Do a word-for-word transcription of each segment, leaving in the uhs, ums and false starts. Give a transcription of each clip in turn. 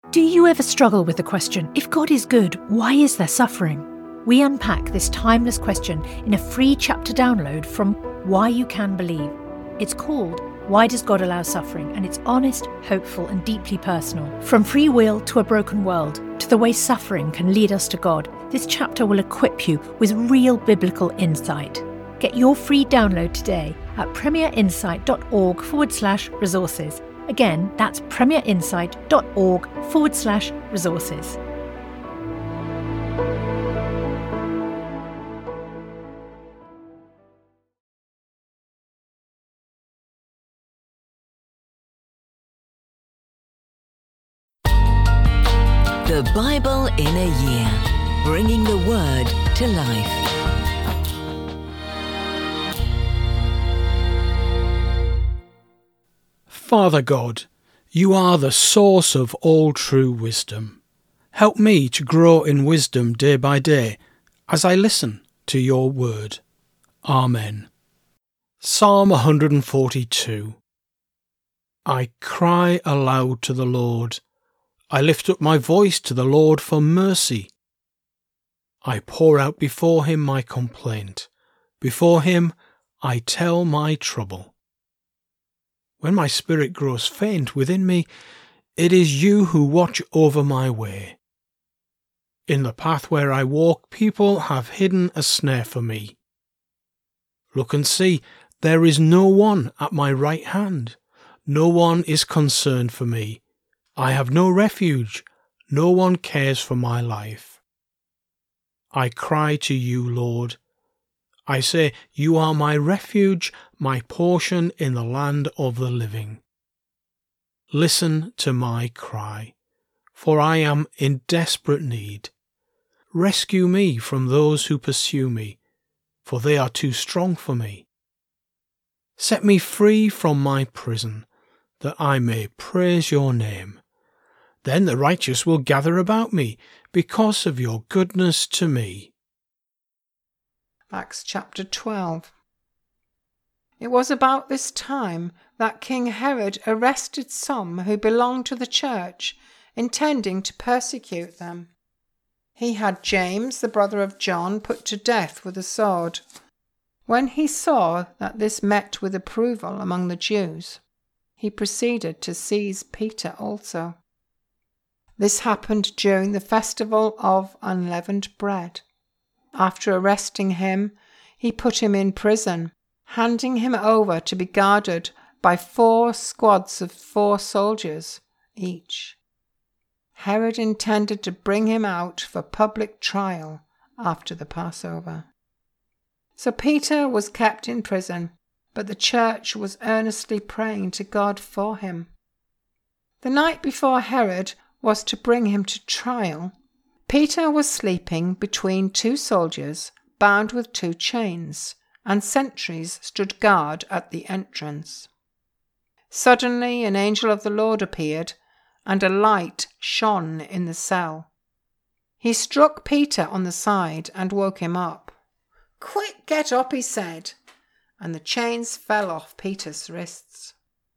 Do you ever struggle with the question, if God is good, why is there suffering? We unpack this timeless question in a free chapter download from Why You Can Believe. It's called Why Does God Allow Suffering? And it's honest, hopeful and deeply personal. From free will to a broken world, to the way suffering can lead us to God, this chapter will equip you with real biblical insight. Get your free download today at premierinsight.org forward slash resources. Again, that's premierinsight.org forward slash resources. The Bible in a Year, bringing the Word to life. Father God, you are the source of all true wisdom. Help me to grow in wisdom day by day as I listen to your word. Amen. Psalm one hundred forty-two. I cry aloud to the Lord. I lift up my voice to the Lord for mercy. I pour out before him my complaint. Before him I tell my trouble. When my spirit grows faint within me, it is you who watch over my way. In the path where I walk, people have hidden a snare for me. Look and see, there is no one at my right hand. No one is concerned for me. I have no refuge. No one cares for my life. I cry to you, Lord. I say, you are my refuge, my portion in the land of the living. Listen to my cry, for I am in desperate need. Rescue me from those who pursue me, for they are too strong for me. Set me free from my prison, that I may praise your name. Then the righteous will gather about me, because of your goodness to me. Acts chapter twelve. It was about this time that King Herod arrested some who belonged to the church, intending to persecute them. He had James, the brother of John, put to death with a sword. When he saw that this met with approval among the Jews, he proceeded to seize Peter also. This happened during the festival of unleavened bread. After arresting him, he put him in prison, handing him over to be guarded by four squads of four soldiers each. Herod intended to bring him out for public trial after the Passover. So Peter was kept in prison, but the church was earnestly praying to God for him. The night before Herod was to bring him to trial, Peter was sleeping between two soldiers bound with two chains, and sentries stood guard at the entrance. Suddenly an angel of the Lord appeared, and a light shone in the cell. He struck Peter on the side and woke him up. "Quick, get up," he said, and the chains fell off Peter's wrists.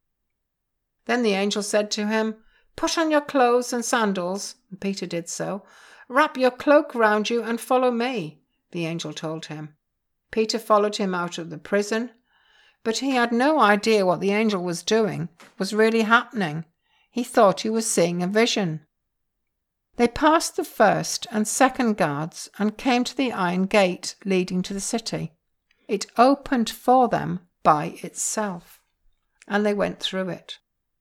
Then the angel said to him, "Put on your clothes and sandals," and Peter did so. "Wrap your cloak round you and follow me," the angel told him. Peter followed him out of the prison, but he had no idea what the angel was doing was really happening. He thought he was seeing a vision. They passed the first and second guards and came to the iron gate leading to the city. It opened for them by itself, and they went through it.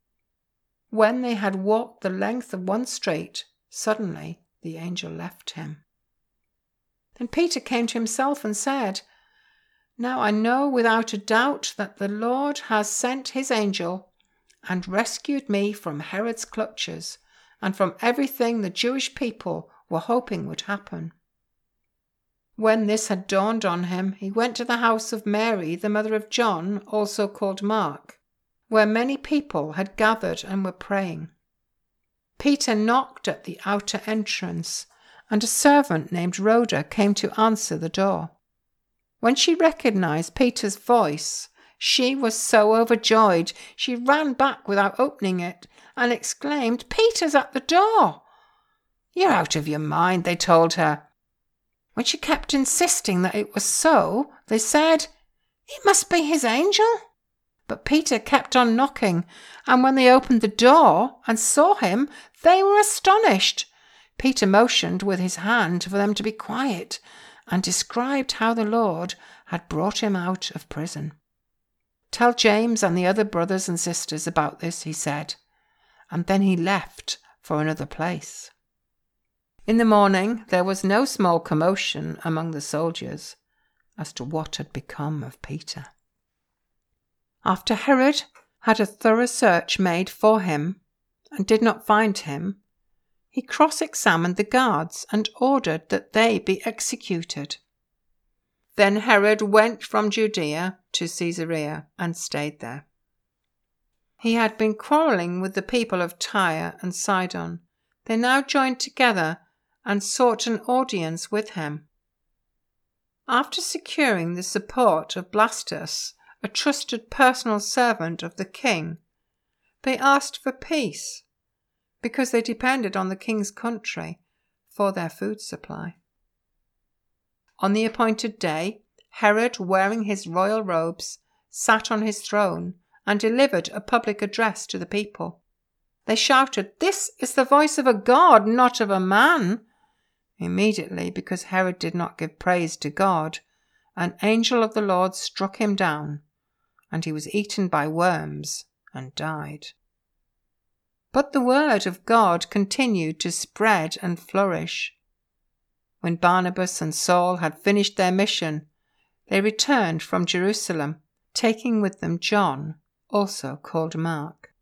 When they had walked the length of one street, suddenly the angel left him. Then Peter came to himself and said, "Now I know without a doubt that the Lord has sent his angel and rescued me from Herod's clutches and from everything the Jewish people were hoping would happen." When this had dawned on him, he went to the house of Mary, the mother of John, also called Mark, where many people had gathered and were praying. Peter knocked at the outer entrance, and a servant named Rhoda came to answer the door. When she recognized Peter's voice, She was so overjoyed, she ran back without opening it and exclaimed, "Peter's at the door." "You're out of your mind," they told her. When she kept insisting that it was so, they said, "It must be his angel." But Peter kept on knocking, and when they opened the door and saw him, they were astonished. Peter motioned with his hand for them to be quiet and described how the Lord had brought him out of prison. "Tell James and the other brothers and sisters about this," he said, and then he left for another place. In the morning there was no small commotion among the soldiers as to what had become of Peter. After Herod had a thorough search made for him and did not find him, he cross-examined the guards and ordered that they be executed. Then Herod went from Judea to Caesarea and stayed there. He had been quarrelling with the people of Tyre and Sidon. They now joined together and sought an audience with him. After securing the support of Blastus, a trusted personal servant of the king, they asked for peace because they depended on the king's country for their food supply. On the appointed day, Herod, wearing his royal robes, sat on his throne and delivered a public address to the people. They shouted, "This is the voice of a god, not of a man." Immediately, because Herod did not give praise to God, an angel of the Lord struck him down, and he was eaten by worms and died. But the word of God continued to spread and flourish. When Barnabas and Saul had finished their mission, they returned from Jerusalem, taking with them John, also called Mark.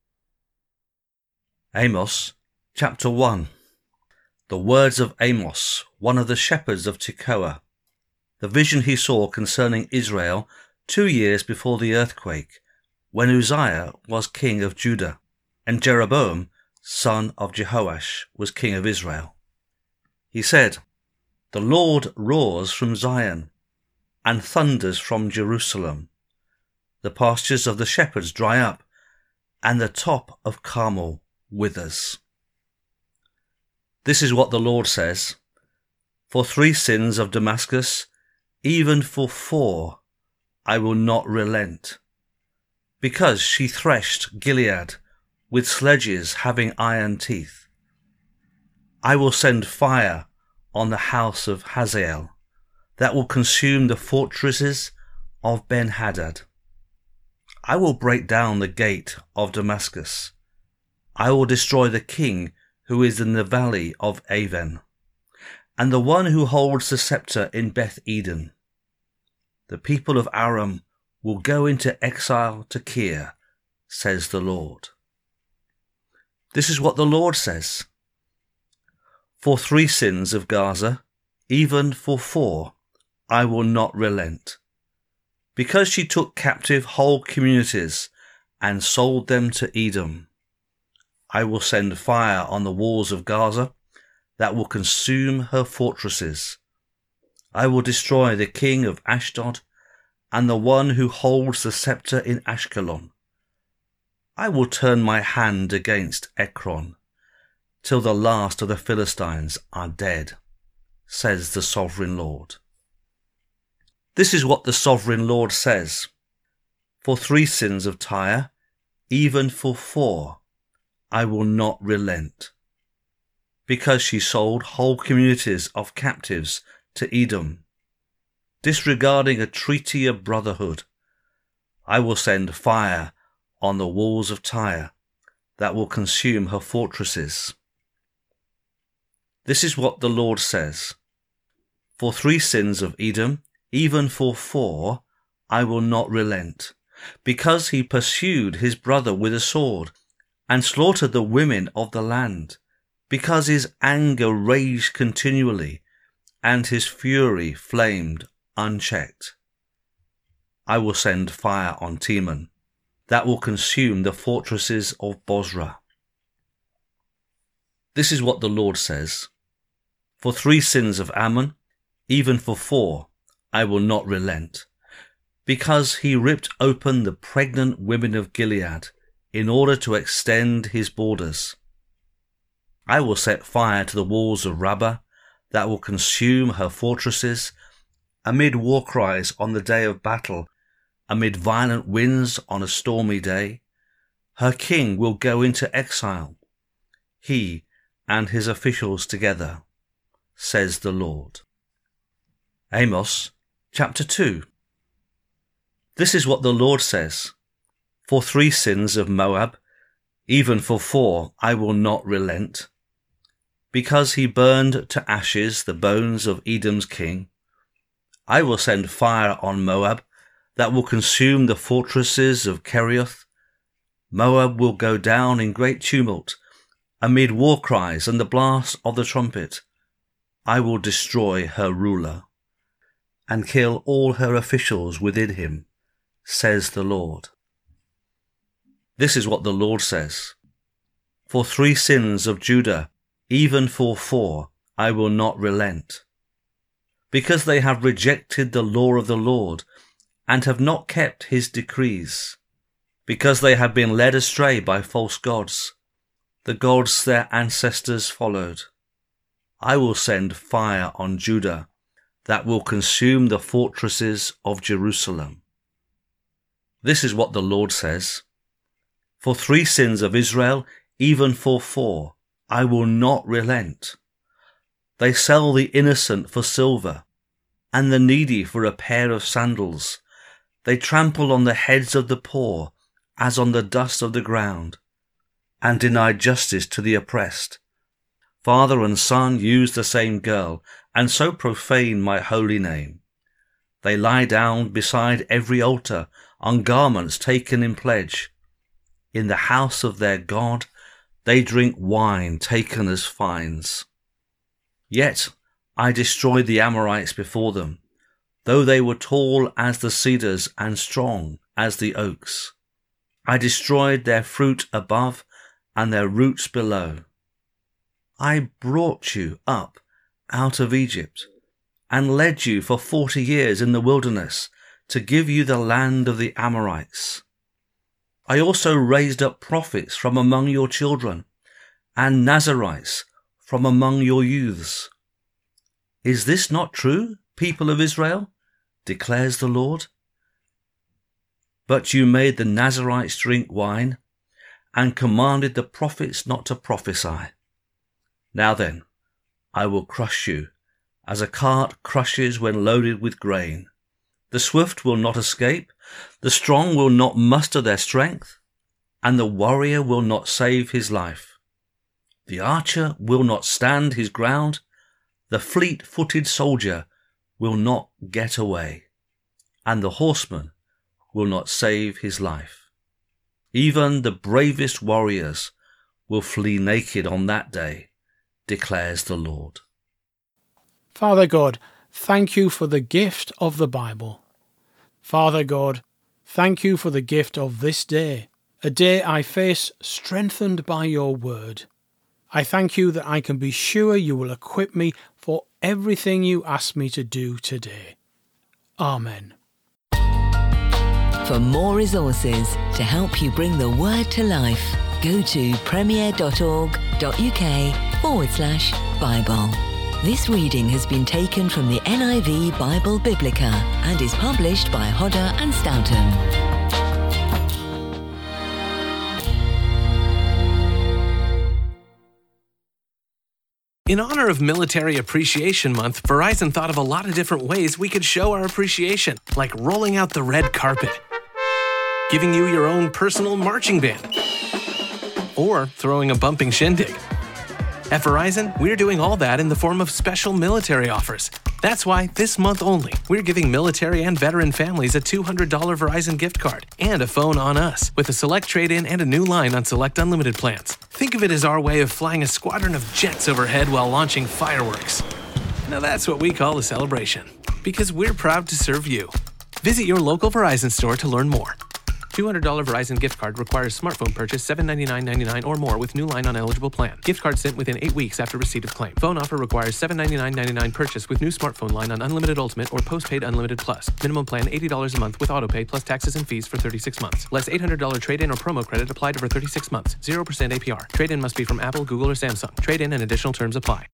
Amos, chapter one. The words of Amos, one of the shepherds of Tekoa. The vision he saw concerning Israel two years before the earthquake, when Uzziah was king of Judah, and Jeroboam, son of Jehoash, was king of Israel. He said, "The Lord roars from Zion, and thunders from Jerusalem. The pastures of the shepherds dry up, and the top of Carmel withers." This is what the Lord says: "For three sins of Damascus, even for four, I will not relent. Because she threshed Gilead with sledges having iron teeth. I will send fire on the house of Hazael that will consume the fortresses of Ben-Hadad. I will break down the gate of Damascus. I will destroy the king who is in the valley of Aven, and the one who holds the scepter in Beth Eden. The people of Aram will go into exile to Kir, says the Lord." This is what the Lord says: "For three sins of Gaza, even for four, I will not relent. Because she took captive whole communities and sold them to Edom, I will send fire on the walls of Gaza that will consume her fortresses. I will destroy the king of Ashdod and the one who holds the scepter in Ashkelon. I will turn my hand against Ekron till the last of the Philistines are dead, says the sovereign Lord." This is what the sovereign Lord says: "For three sins of Tyre, even for four, I will not relent. Because she sold whole communities of captives to Edom, disregarding a treaty of brotherhood, I will send fire on the walls of Tyre that will consume her fortresses." This is what the Lord says: "For three sins of Edom, even for four, I will not relent. Because he pursued his brother with a sword and slaughtered the women of the land, because his anger raged continually, and his fury flamed unchecked. I will send fire on Teman, that will consume the fortresses of Bozrah." This is what the Lord says: "For three sins of Ammon, even for four, I will not relent. because he ripped open the pregnant women of Gilead in order to extend his borders. I will set fire to the walls of Rabbah that will consume her fortresses, amid war cries on the day of battle, amid violent winds on a stormy day. Her king will go into exile, he and his officials together, says the Lord. Amos chapter two. This is what the Lord says. For three sins of Moab, even for four, I will not relent. Because he burned to ashes the bones of Edom's king, I will send fire on Moab that will consume the fortresses of Kerioth. Moab will go down in great tumult, amid war cries and the blast of the trumpet. I will destroy her ruler, and kill all her officials within him, says the Lord. This is what the Lord says. For three sins of Judah, even for four, I will not relent. Because they have rejected the law of the Lord, and have not kept his decrees. Because they have been led astray by false gods, the gods their ancestors followed. I will send fire on Judah that will consume the fortresses of Jerusalem. This is what the Lord says. For three sins of Israel, even for four, I will not relent. They sell the innocent for silver, and the needy for a pair of sandals. They trample on the heads of the poor as on the dust of the ground, and deny justice to the oppressed. Father and son use the same girl, and so profane my holy name. They lie down beside every altar on garments taken in pledge. In the house of their God they drink wine taken as fines. Yet I destroyed the Amorites before them, though they were tall as the cedars and strong as the oaks. I destroyed their fruit above and their roots below. I brought you up out of Egypt and led you for forty years in the wilderness to give you the land of the Amorites. I also raised up prophets from among your children and Nazarites from among your youths. Is this not true, people of Israel? Declares the Lord. But you made the Nazarites drink wine and commanded the prophets not to prophesy. Now then, I will crush you as a cart crushes when loaded with grain. The swift will not escape, the strong will not muster their strength, and the warrior will not save his life. The archer will not stand his ground, the fleet-footed soldier will not get away, and the horseman will not save his life. Even the bravest warriors will flee naked on that day, declares the Lord. Father God, thank you for the gift of the Bible. Father God, thank you for the gift of this day, a day I face strengthened by your word. I thank you that I can be sure you will equip me for everything you ask me to do today. Amen. For more resources to help you bring the word to life, go to premier.org.uk forward slash Bible. This reading has been taken from the N I V Bible Biblica and is published by Hodder and Stoughton. In honor of Military Appreciation Month, Verizon thought of a lot of different ways we could show our appreciation, like rolling out the red carpet, giving you your own personal marching band, or throwing a bumping shindig. At Verizon, we're doing all that in the form of special military offers. That's why, this month only, we're giving military and veteran families a two hundred dollars Verizon gift card and a phone on us, with a select trade-in and a new line on select unlimited plans. Think of it as our way of flying a squadron of jets overhead while launching fireworks. Now that's what we call a celebration, because we're proud to serve you. Visit your local Verizon store to learn more. two hundred dollars Verizon gift card requires smartphone purchase seven hundred ninety-nine dollars and ninety-nine cents or more with new line on eligible plan. Gift card sent within eight weeks after receipt of claim. Phone offer requires seven hundred ninety-nine dollars and ninety-nine cents purchase with new smartphone line on Unlimited Ultimate or Postpaid Unlimited Plus. Minimum plan eighty dollars a month with autopay plus taxes and fees for thirty-six months. Less eight hundred dollars trade-in or promo credit applied over thirty-six months. zero percent A P R. Trade-in must be from Apple, Google, or Samsung. Trade-in and additional terms apply.